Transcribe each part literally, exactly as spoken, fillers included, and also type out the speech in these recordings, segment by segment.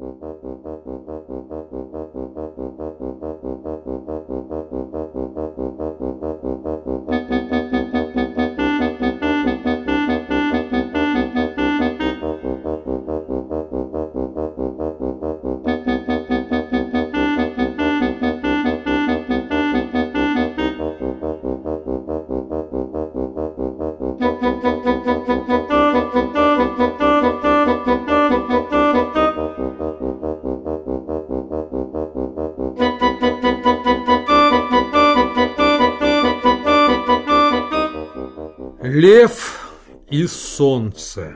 Лев и солнце.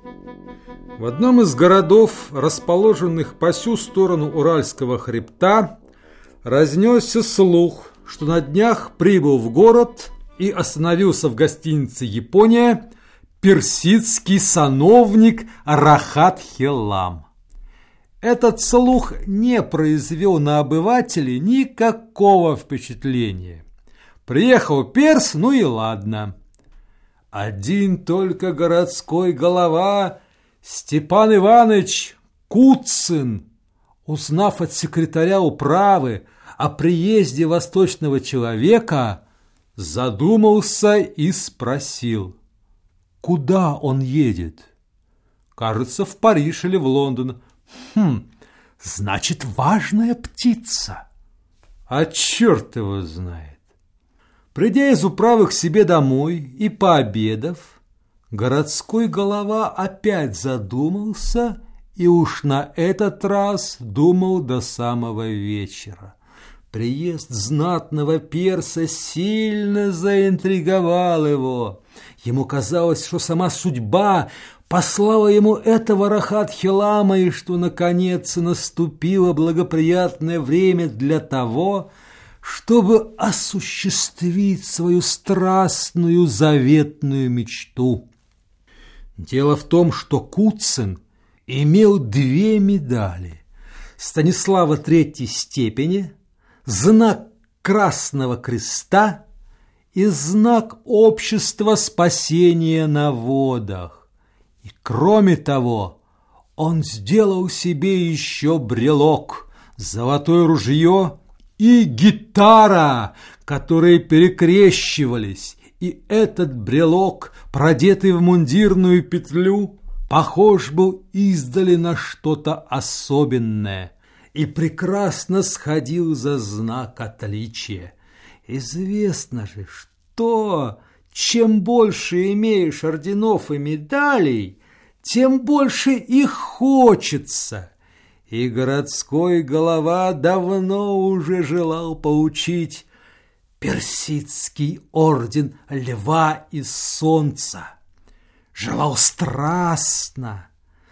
В одном из городов, расположенных по сю сторону Уральского хребта, разнесся слух, что на днях прибыл в город и остановился в гостинице «Япония» персидский сановник Рахат Хелам. Этот слух не произвел на обывателей никакого впечатления. Приехал перс, ну и ладно. Один только городской голова Степан Иванович Куцин, узнав от секретаря управы о приезде восточного человека, задумался и спросил, куда он едет. Кажется, в Париж или в Лондон. Хм, значит, важная птица. А черт его знает. Придя из управы к себе домой и пообедав, городской голова опять задумался и уж на этот раз думал до самого вечера. Приезд знатного перса сильно заинтриговал его. Ему казалось, что сама судьба послала ему этого Рахат Хелама и что, наконец, наступило благоприятное время для того, чтобы осуществить свою страстную заветную мечту. Дело в том, что Куцин имел две медали: Станислава третьей степени, знак Красного Креста и знак Общества спасения на водах. И кроме того, он сделал себе еще брелок, золотое ружье и гитара, которые перекрещивались, и этот брелок, продетый в мундирную петлю, похож был издали на что-то особенное и прекрасно сходил за знак отличия. Известно же, что чем больше имеешь орденов и медалей, тем больше их хочется. И городской голова давно уже желал получить персидский орден Льва и Солнца. Желал страстно,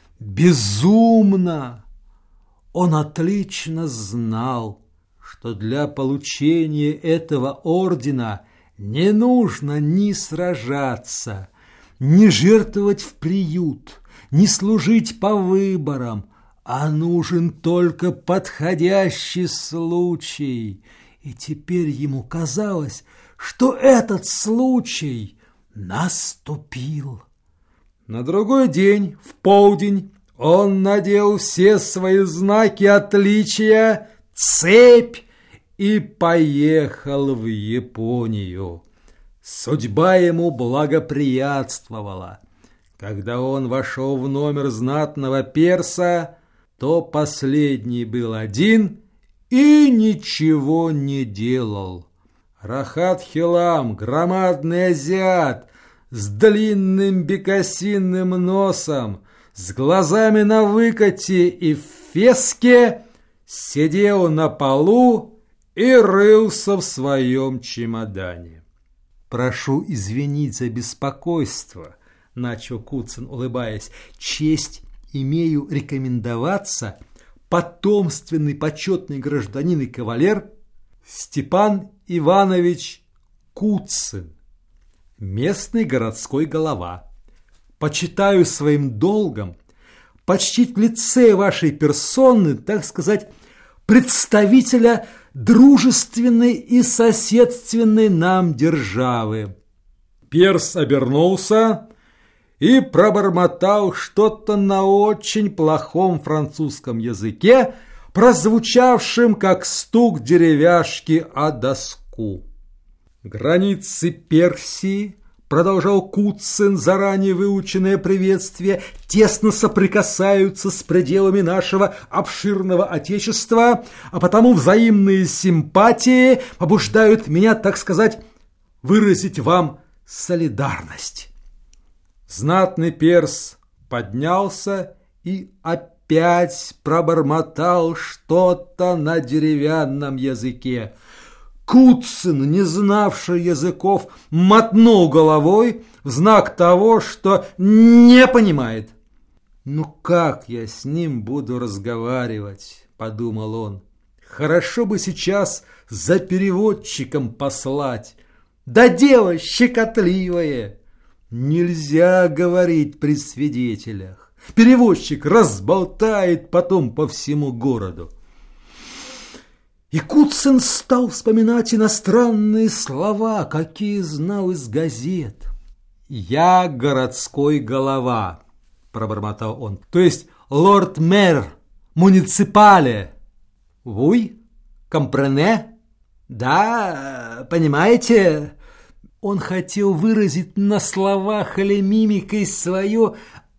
безумно. Он отлично знал, что для получения этого ордена не нужно ни сражаться, ни жертвовать в приют, ни служить по выборам, а нужен только подходящий случай. И теперь ему казалось, что этот случай наступил. На другой день, в полдень, он надел все свои знаки отличия, цепь и поехал в Японию. Судьба ему благоприятствовала. Когда он вошел в номер знатного перса, то последний был один и ничего не делал. Рахат Хелам, громадный азиат, с длинным бекасинным носом, с глазами на выкате и в феске, сидел на полу и рылся в своем чемодане. «Прошу извинить за беспокойство», — начал Куцин, улыбаясь. «Честь имею рекомендоваться потомственный почетный гражданин и кавалер Степан Иванович Куцин, местный городской голова. Почитаю своим долгом почтить в лице вашей персоны, так сказать, представителя дружественной и соседственной нам державы». Перс обернулся и пробормотал что-то на очень плохом французском языке, прозвучавшим как стук деревяшки о доску. Границы Персии, продолжал Куцин заранее выученное приветствие, тесно соприкасаются с пределами нашего обширного отечества, а потому взаимные симпатии побуждают меня, так сказать, выразить вам солидарность. Знатный перс поднялся и опять пробормотал что-то на деревянном языке. Куцин, не знавший языков, мотнул головой в знак того, что не понимает. «Ну как я с ним буду разговаривать?» – подумал он. «Хорошо бы сейчас за переводчиком послать. Да дело щекотливое. Нельзя говорить при свидетелях. Переводчик разболтает потом по всему городу». И Куцин стал вспоминать иностранные слова, какие знал из газет. «Я городской голова», – пробормотал он, – «то есть лорд-мэр, муниципале». «Вуй? Компрене? Да, понимаете?» Он хотел выразить на словах или мимикой свое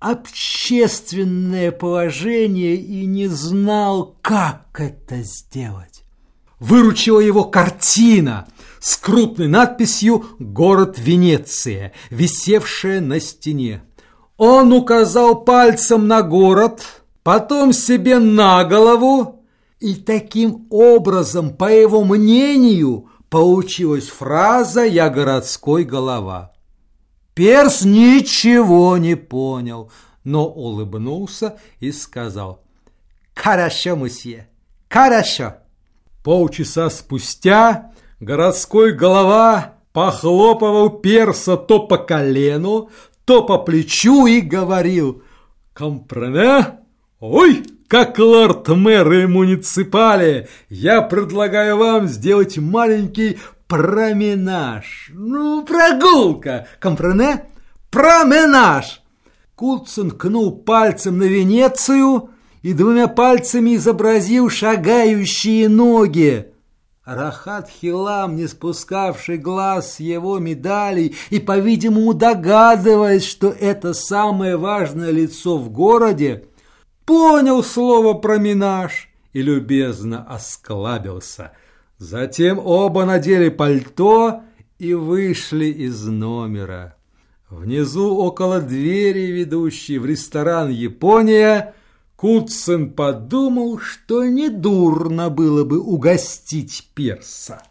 общественное положение и не знал, как это сделать. Выручила его картина с крупной надписью «Город Венеция», висевшая на стене. Он указал пальцем на город, потом себе на голову, и таким образом, по его мнению, получилась фраза «Я городской голова». Перс ничего не понял, но улыбнулся и сказал: «Хорошо, мусье, хорошо». Полчаса спустя городской голова похлопывал перса то по колену, то по плечу и говорил: «Компрене? Ой, как лорд-мэр и муниципале, я предлагаю вам сделать маленький променаж. Ну, прогулка, компрене? Променаж!» Куцин ткнул пальцем на Венецию и двумя пальцами изобразил шагающие ноги. Рахат Хилам, не спускавший глаз с его медалей и, по-видимому, догадываясь, что это самое важное лицо в городе, понял слово «променаж» и любезно осклабился. Затем оба надели пальто и вышли из номера. Внизу, около двери, ведущей в ресторан «Япония», Куцин подумал, что недурно было бы угостить перса.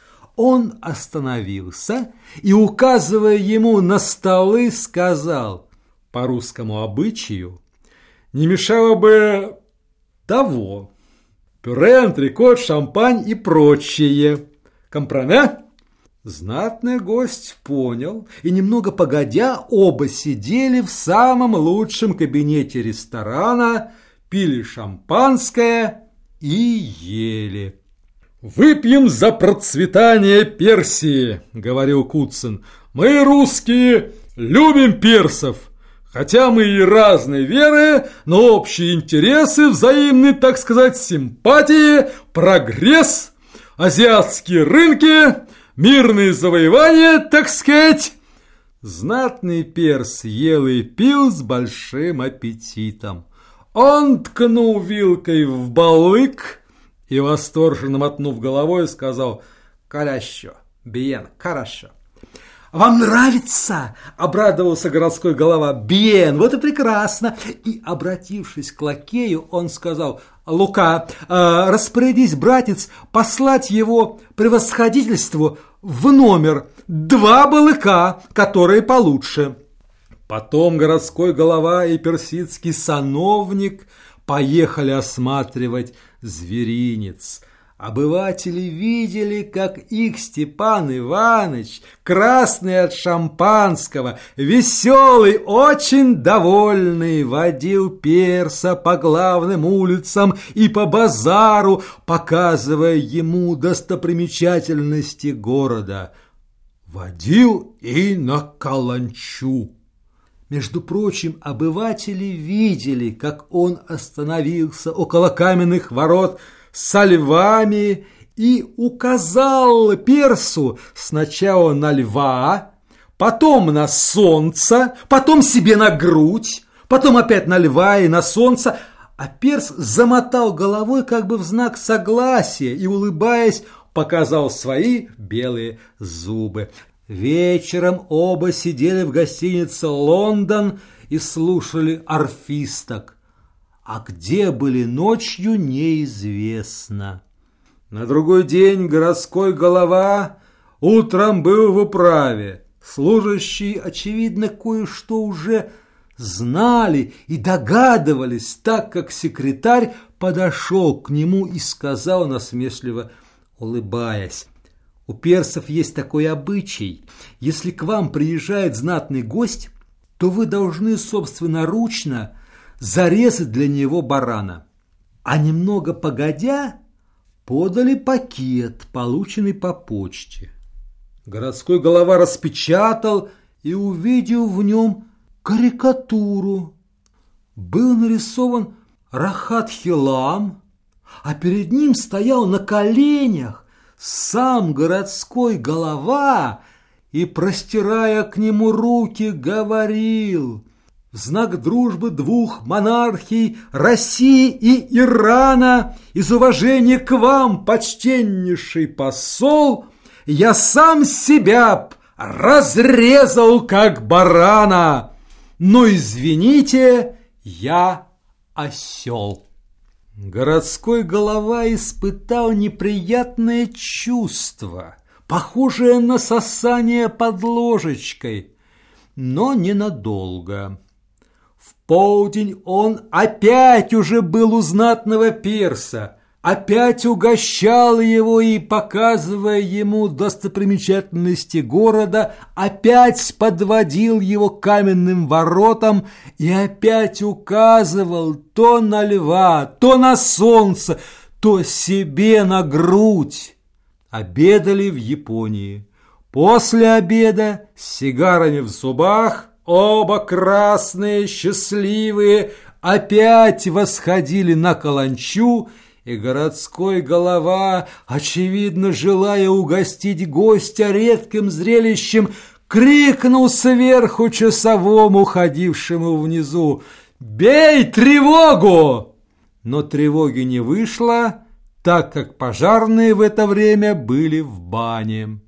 Он остановился и, указывая ему на столы, сказал: «По русскому обычаю не мешало бы того: пюре, антрикот, шампань и прочее. Компрене?» Знатный гость понял, и немного погодя оба сидели в самом лучшем кабинете ресторана, пили шампанское и ели. «Выпьем за процветание Персии», — говорил Куцин. «Мы, русские, любим персов. Хотя мы и разной веры, но общие интересы, взаимные, так сказать, симпатии, прогресс, азиатские рынки, мирные завоевания, так сказать». Знатный перс ел и пил с большим аппетитом. Он ткнул вилкой в балык и, восторженно мотнув головой, сказал: «Хорошо, bien, хорошо». «Вам нравится?» – обрадовался городской голова. «Bien, вот и прекрасно». И, обратившись к лакею, он сказал: «Лука, э, распорядись, братец, послать его превосходительству в номер два балыка, которые получше». Потом городской голова и персидский сановник поехали осматривать зверинец. Обыватели видели, как их Степан Иванович, красный от шампанского, веселый, очень довольный, водил перса по главным улицам и по базару, показывая ему достопримечательности города. Водил и на каланчу. Между прочим, обыватели видели, как он остановился около каменных ворот со львами и указал персу сначала на льва, потом на солнце, потом себе на грудь, потом опять на льва и на солнце, а перс замотал головой как бы в знак согласия и, улыбаясь, показал свои белые зубы. Вечером оба сидели в гостинице «Лондон» и слушали орфисток. А где были ночью, неизвестно. На другой день городской голова утром был в управе. Служащие, очевидно, кое-что уже знали и догадывались, так как секретарь подошел к нему и сказал насмешливо, улыбаясь: «У персов есть такой обычай. Если к вам приезжает знатный гость, то вы должны собственноручно зарезать для него барана». А немного погодя подали пакет, полученный по почте. Городской голова распечатал и увидел в нем карикатуру. Был нарисован Рахат Хилам, а перед ним стоял на коленях сам городской голова и, простирая к нему руки, говорил: «В знак дружбы двух монархий, России и Ирана, из уважения к вам, почтеннейший посол, я сам себя б разрезал, как барана, но, извините, я осел». Городской голова испытал неприятное чувство, похожее на сосание под ложечкой, но ненадолго. В полдень он опять уже был у знатного перса, опять угощал его и, показывая ему достопримечательности города, опять подводил его к каменным воротам и опять указывал то на льва, то на солнце, то себе на грудь. Обедали в Японии. После обеда с сигарами в зубах оба красные, счастливые, опять восходили на каланчу, и городской голова, очевидно, желая угостить гостя редким зрелищем, крикнул сверху часовому, ходившему внизу: «Бей тревогу!» Но тревоги не вышло, так как пожарные в это время были в бане.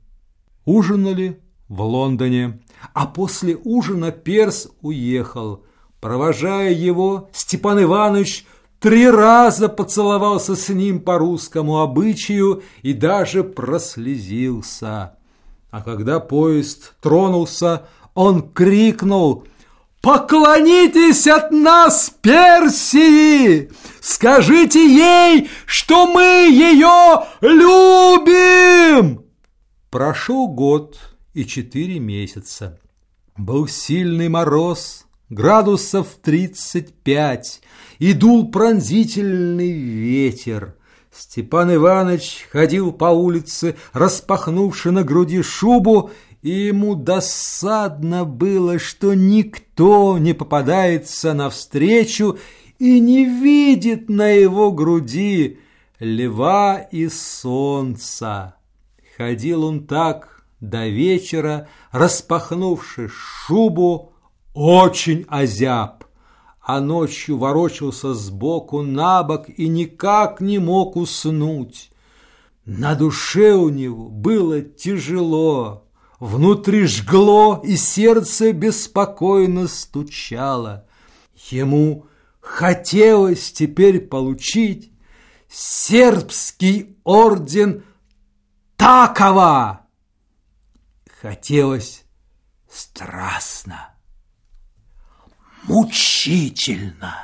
Ужинали в Лондоне, а после ужина перс уехал. Провожая его, Степан Иванович три раза поцеловался с ним по русскому обычаю и даже прослезился. А когда поезд тронулся, он крикнул: «Поклонитесь от нас Персии! Скажите ей, что мы ее любим!» Прошел год и четыре месяца. Был сильный мороз, градусов тридцать пять, и дул пронзительный ветер. Степан Иванович ходил по улице, распахнувши на груди шубу, и ему досадно было, что никто не попадается навстречу и не видит на его груди льва и солнца. Ходил он так до вечера, распахнувши шубу, очень озяб, а ночью ворочался сбоку на бок и никак не мог уснуть. На душе у него было тяжело, внутри жгло, и сердце беспокойно стучало. Ему хотелось теперь получить сербский орден Такова. Хотелось страстно, мучительно.